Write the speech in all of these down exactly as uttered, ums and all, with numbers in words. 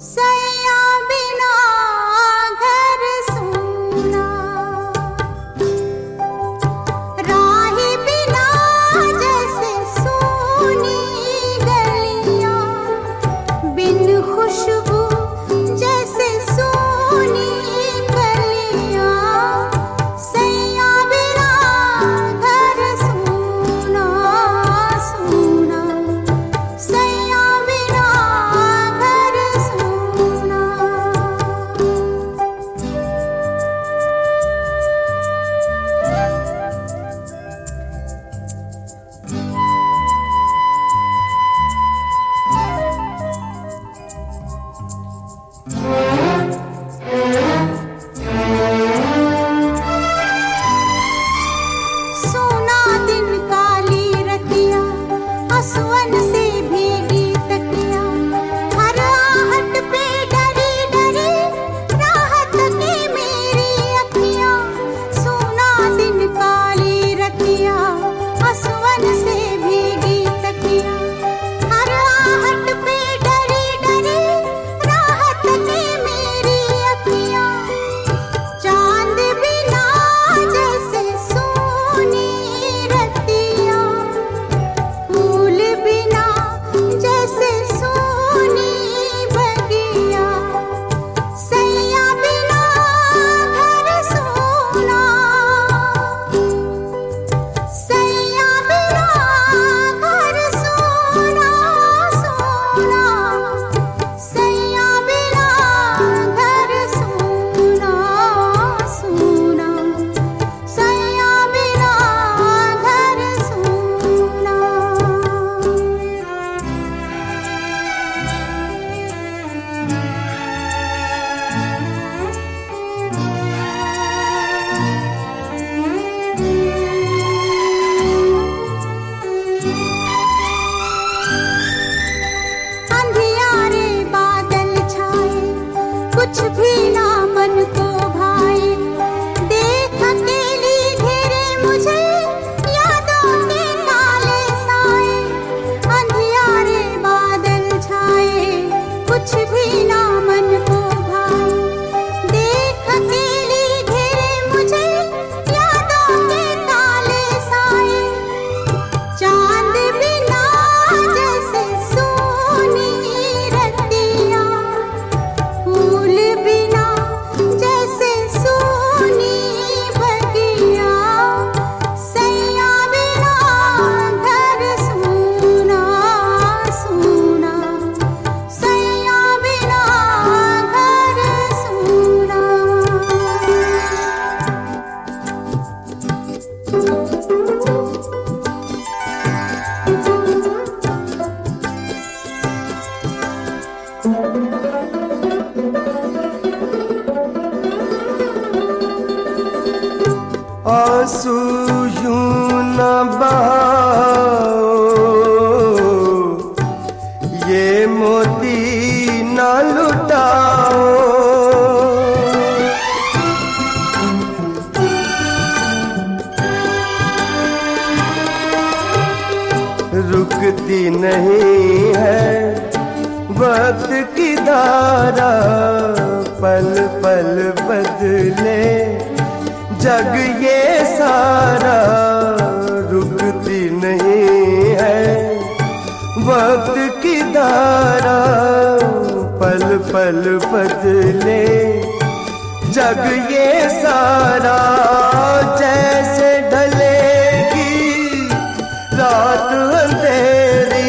सैया बिना घर सूना, राही बिना जैसे सूनी गलियां, बिन खुशबू जैसे सूनी कलियां। सैया बिना घर सूना सूना, सैया बिना घर सूना। सोना दिन काली रतिया, आसवन से भीगी तकिया, हर आहट पे डरी डरी राहत की मेरी अखियां। सोना दिन काली रतिया, आसवन से भीगी तकिया, हर आहट पे डरी डरी राहत की मेरी अखियां। चांद बिना जैसे सोनी रतिया, फूल बिना जैसे सोनी बगिया। सैया बिना घर सोना, सैया बिना घर सोना सोना, सैया बिना घर सोना सोना, सैया बिना घर सोना। अंधियारे बादल छाए, कुछ भी ना मन को भाए। देख अकेली घेरे मुझे यादों के काले साए। अंधियारे बादल छाए, कुछ भी ना मन को भाए। देख अकेली घेरे मुझे यादों के काले साए। चांद बिना जैसे सोनी रतिया, फूल बिना जैसे सोनी बगिया। सैया बिना घर सोना सोना, सैया बिना घर सोना। आंसू यूं न बहाओ, ये मोती न लुटाओ। रुकती नहीं है वक्त की धारा, पल पल बदले जग ये सारा। रुकती नहीं है वक्त की धारा, पल पल बदले जग ये सारा। जैसे ढलेगी रात अंधेरी,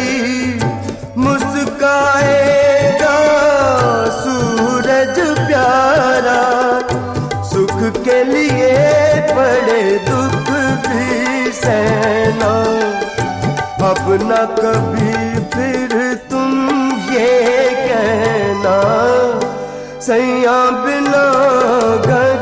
मुस्काएगा सूरज प्यारा। सुख के लिए बड़े दुख भी सहना, अब न कभी फिर तुम ये कहना। सैया बिना घर